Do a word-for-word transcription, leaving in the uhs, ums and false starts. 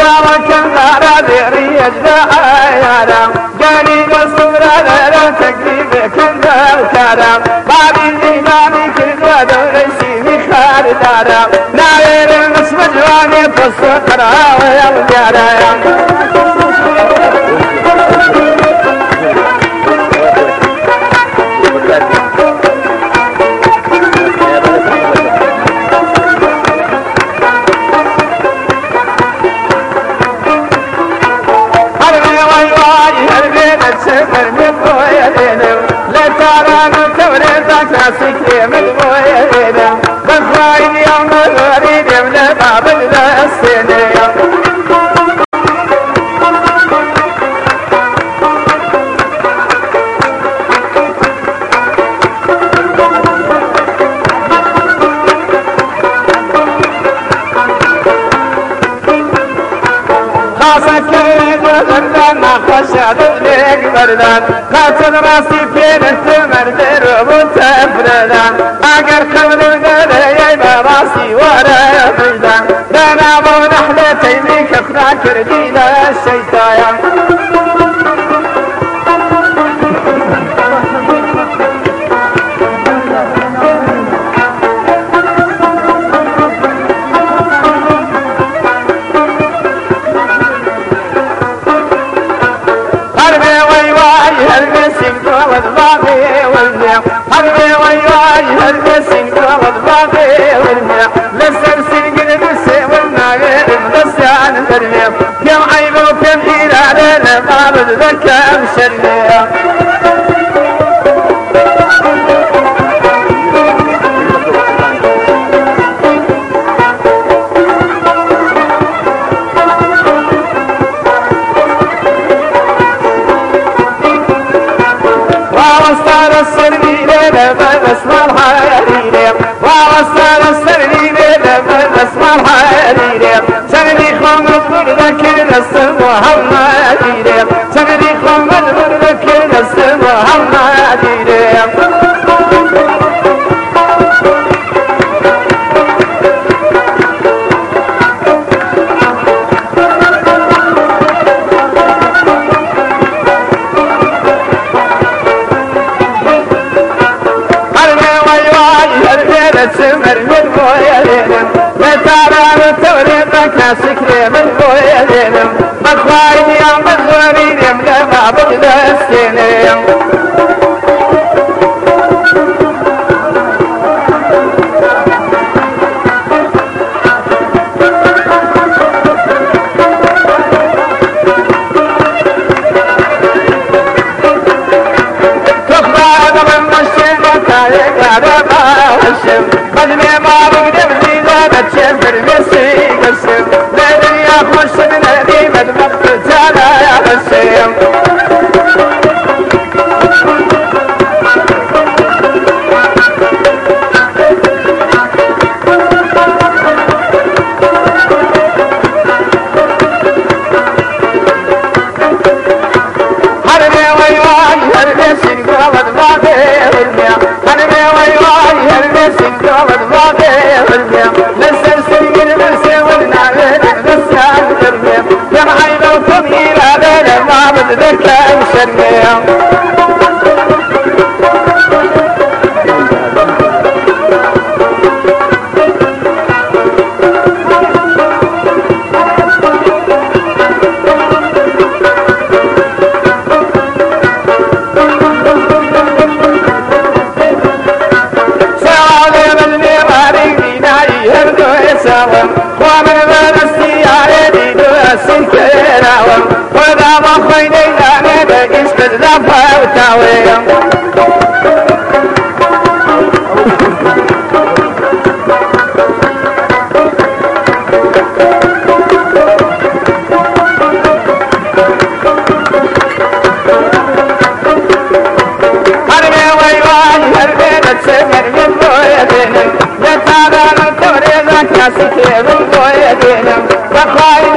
وكم راضي ريج عيارا جاني مصورة لا تقريب كذا وكرم بابي الإمامي كذا دوريسي مخار دارا ناير المسمى جواني فالسقرا ويا سكري من بوينا بخاين يوم الغريب من باب السنين خشعت لك بردان قاتل راسي فين الثمر دروب وتفردان اقر خمر الغلي براسي ورا بردان دانا مو نحلتي بك اخنا كردي لا الشيطان والباقي والميع حبي وياي هالمسين والباقي والميع لسرسل قلب السي والناقر مدسان ترميع كم عيب وكم إيراد لقابل ذكام شرميع ووصل السربيل بسم الحريري ووصل السربيل بسم الحريري سندي خم الذكر نسم محمديري سندي خم الذكر نسم محمديري سمر من بويلين لتعرى التوريد سكري من بويلين مخواين يا مخورين لما بجد السنين قدمي ما بقدم زيزة بتشفر مسي قسم لدي أخش من هدي مدمقت تالا يا بسيم حرمي ويواي هرمي سنقوة ضبابي والمياه حرمي ويواي هرمي سنقوة ضبابي والمياه لسر سنقل مرسي والنعمل بسان ترمياه يم عيبا وكمير هذا ما بدذكا وشرمياه ومن بين السيارة ديدو السنكراوة وذا ما خيني لانا بقيس بالذفة وتاوية هرمي ويواي هرمي نتسمر من بويتين نتابع نتوري ذاك سكي من بويتين وخاين